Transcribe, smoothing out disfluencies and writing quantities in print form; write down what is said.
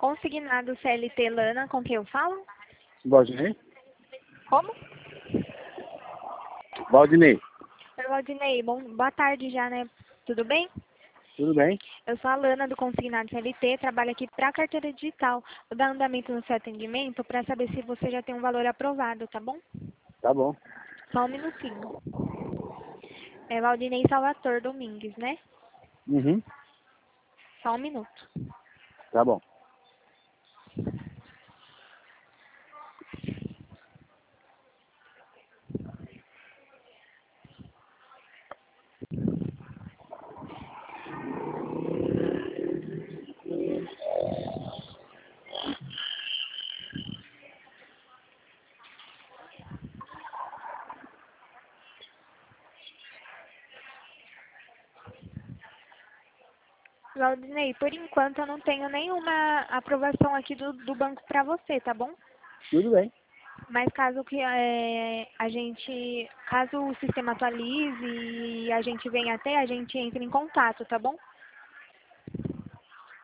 Consignado CLT Lana, com quem eu falo? Valdinei? Como? Valdinei. Oi, Valdinei, boa tarde já, né? Tudo bem? Tudo bem? Eu sou a Lana do Consignado CLT, trabalho aqui para a carteira digital. Vou dar andamento no seu atendimento para saber se você já tem um valor aprovado, tá bom? Tá bom. Só um minutinho. É Valdinei Salvatore Domingues, né? Uhum. Só um minuto. Tá bom. Valdinei, por enquanto eu não tenho nenhuma aprovação aqui do banco para você, tá bom? Tudo bem. Mas caso que caso o sistema atualize e a gente venha até, a gente entra em contato, tá bom?